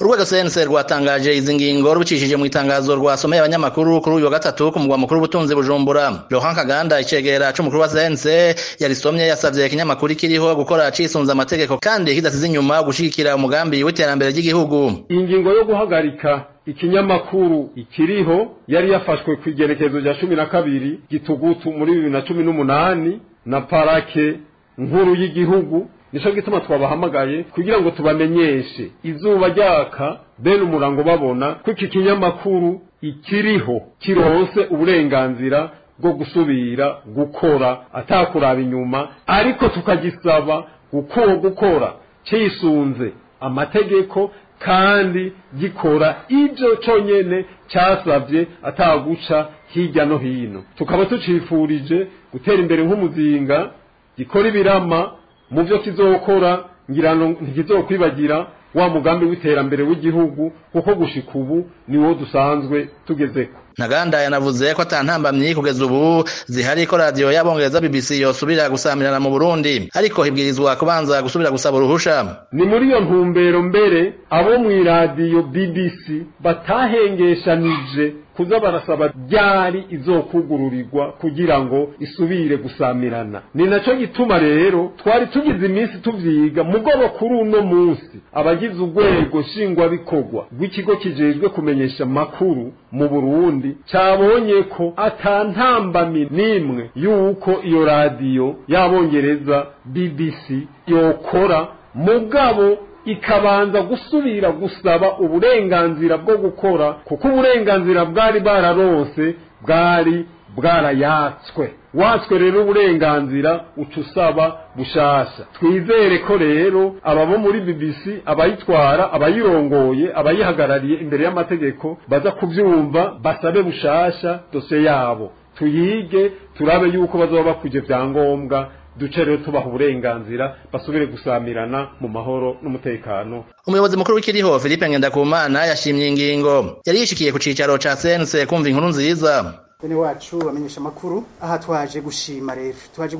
urwego CNC rwatangaje izi ngingo rubicishije mu itangazo rwasomeye abanyamakuru kuri uyu wa gatatu ku mugwa mukuru w'ubutunzi Bujumbura. Laurent Kaganda icegera c'umukuru wa CNC yarisomye yasavye ikinyamakuru kiriho gukora cisunza amategeko kandi kidasize inyuma gushigikira umugambi w'iterambere ry'igihugu. Ingingo yo guhagarika ikinyamakuru ikiriho yari yafashwe ku igerekezo rya 12 Gitugutu muri 2018 na parake nkuru y'igihugu. Nico gituma twabahamagaye kugira ngo tubamenyeshe izuba ryaka bene umurango babona ko iki kinyamakuru ikiriho kironse uburenganzira bwo gusubira gukora atakuraba inyuma, ariko tukagisaba gukora cisunze amategeko kandi gikora ibyo conyene cyasavye ataguca hirya no hino. Tukaba tucifurije gutera imbere nk'umuzinga gikora ibirama mu byo kizokora, ngirano ntikizokwibagira wa mugambi w'iterambere w'igihugu kuko gushika ubu niwo dusanzwe tugezeko. Ntaganda yanavuze ko atantambamyi kugeza ubu zihari ko radio y'abongereza BBC yosubira gusamirana mu Burundi, ariko hibwirizwa kubanza gusubira gusaba uruhusha. Ni muri iyo ntumbero mbere abo mu radio BBC batahengeshanije kuza barasaba ryari izokugururirwa kugira ngo isubire gusamirana. Ni naco gituma rero twari tugize iminsi tuvyiga mugobo kuri uno munsi abagize urwego shingwa bikorwa rw'ikigo kijejwe kumenyesha makuru mu Burundi cabonye ko atantambami nimwe yuko iyo radio y'abongereza BBC yokora, mugabo ikabanza gusubira gusaba uburenganzira bwo gukora kuko uburenganzira bwari bararonse bwari bwarayatswe. Watswe rero uburenganzira ucusaba bushasha. Twizere ko rero ababo muri BBC abayitwara, abayirongoye, abayihagarariye imbere y'amategeko baza kuvyumva basabe bushasha dosiye yabo, tuyige turabe yuko bazoba bakuje vyangombwa, duce rero tubaha uburenganzira basubire gusamirana mu mahoro n'umutekano. Umuyobozi mukuru w'ikiriho Philippe Ngendakumana yashimye ingingo yari yishikiye ku cicaro ca CNC kumva inkuru nziza. Bene wacu bamenyesha makuru, aha twaje gushima rero, twaje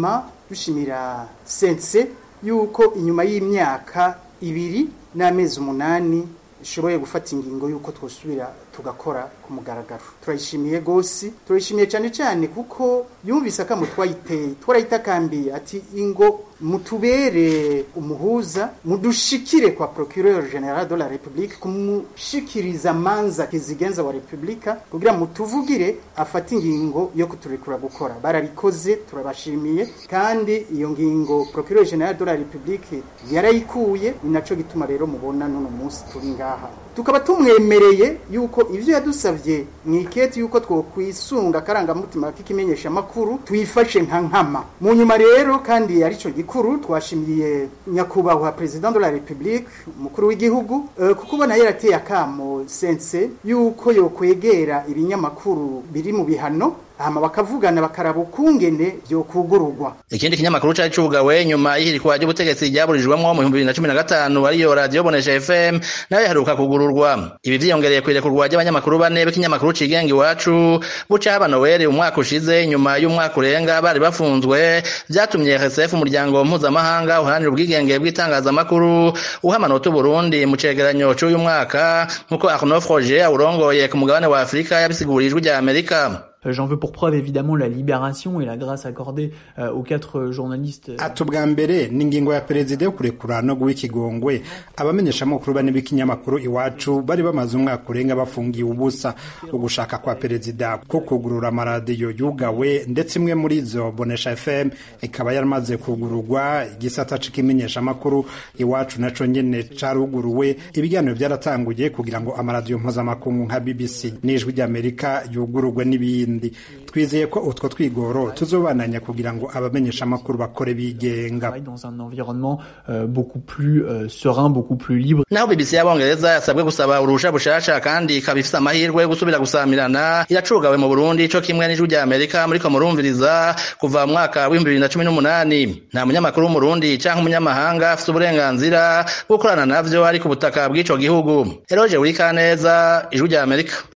dushimira CNC yuko inyuma y'imyaka 2 n'amezi 8 ishoboye gufata ingingo yuko twosubira tugakora ku mugaragaro. Turayishimiye gose, turayishimiye cyane kuko yumvise ko mutwayiteye, twarayitakambiye ati ingo mutubere umuhuza, mudushikire kwa procureur general de la République, kumushikiriza manza kizigenza wa Republika kugira mutuvugire afata ingingo yo kuturekura gukora. Barabikoze, turabashimiye, kandi iyo ngingo procureur general de la République yarayikuye. Ni naco gituma rero mubona none munsi turi ngaha, tukaba tumwemereye yuko ivyo yadusavye mwiketi yuko twokwisunga karangamutima k'ikimenyesha makuru twifashe nka nkama. Mu nyuma rero kandi arico gikuru twashimiye nyakubahwa president de la République, mukuru w'igihugu, kuko bona yarateye akamo CNC yuko yokwegera ibinyamakuru biri mu bihano hama bakavugana bakaraba ukungene byo kugurugwa. Ikindi kinyamakuru cari cugawe nyuma y'ihirikwa ry'ubutegetsi ryaburijwemwo mu 2015 ariyo radio Bonesha FM nayo yaheruka kugururwa. Ibi vyiyongereye kwirekurwa ry'abanyamakuru bane b'ikinyamakuru cigenga Iwacu buca haba Noel umwaka ushize nyuma y'umwaka urenga bari bafunzwe, vyatumye RSF umuryango mpuzamahanga uharanira ubwigenge bw'itangazamakuru uha amanota Burundi mu cegeranyo c'uyu mwaka nkuko Arnaud Froger awurongoye ku mugabane wa Afrika yabisigurijwe rya Amerika. J'en veux pour preuve évidemment la libération et la grâce accordée aux 4 journalistes. Atubwa mbere n'ingingo ya perezida yo kurekura no guha ikigongwe abamenyesha makuru bane b'ikinyamakuru Iwacu bari bamaze umwaka urenga bafungiye ubusa. Ugushaka kwa perezida ko kugurura amaradiyo yugawe ndetse imwe muri zo Bonesha FM ikaba yaramaze kugururwa. Igisata c'ikimenyesha makuru Iwacu naco nyene caruguruwe. Ibiganiro byaratanguye kugira ngo amaradiyo mpuzamakungu nka BBC n'Ijwi ry'Amerika yugururwe n'ibindi. Twizeye ko utwo twigoro tuzobananya kugira ngo abamenyesha makuru bakore bigenga dans un environnement beaucoup plus serein, beaucoup plus libre. Naho BBC y'abongereza yasabwe gusaba urusha bushasha kandi ikabifisa amahirwe gusubira gusamirana iracugawe mu Burundi co kimwe n'Ijwi ry'Amerika muri ko murumviriza kuva mu mwaka wa 2018. Nta munyamakuru mu Burundi canke umunyamahanga afite uburenganzira bwo gukorana navyo ari ku butaka bw'ico gihugu. Eroje Urikaneza, Ijwi ry'Amerika.